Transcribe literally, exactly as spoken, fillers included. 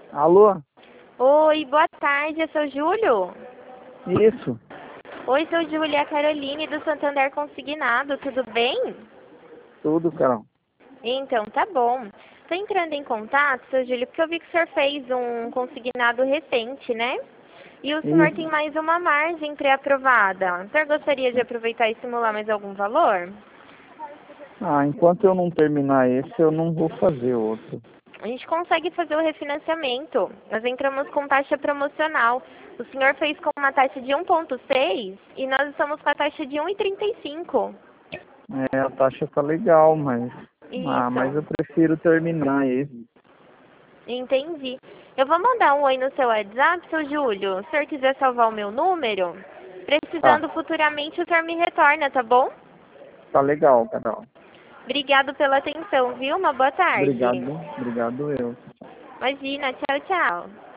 Alô? Oi, boa tarde, é seu Júlio? Isso, Oi, seu Júlio, é a Caroline do Santander Consignado, tudo bem? tudo, Carol. Então, tá bom. Estou entrando em contato, seu Júlio, porque eu vi que o senhor fez um consignado recente, né? E o senhor tem Isso. mais uma margem pré-aprovada. O senhor gostaria de aproveitar e simular mais algum valor? Ah, enquanto eu não terminar esse, eu não vou fazer outro. A gente consegue fazer o refinanciamento. Nós entramos com taxa promocional. O senhor fez com uma taxa de um vírgula seis e nós estamos com a taxa de um vírgula trinta e cinco. É, a taxa tá legal, mas... Ah, mas Isso, eu prefiro terminar esse. entendi. Eu vou mandar um oi no seu WhatsApp, seu Júlio. Se o senhor quiser salvar o meu número, Tá, precisando futuramente, o senhor me retorna, tá bom? tá legal, Carol. Obrigado pela atenção, viu? Uma boa tarde. Obrigado, obrigado eu. Imagina, tchau, tchau.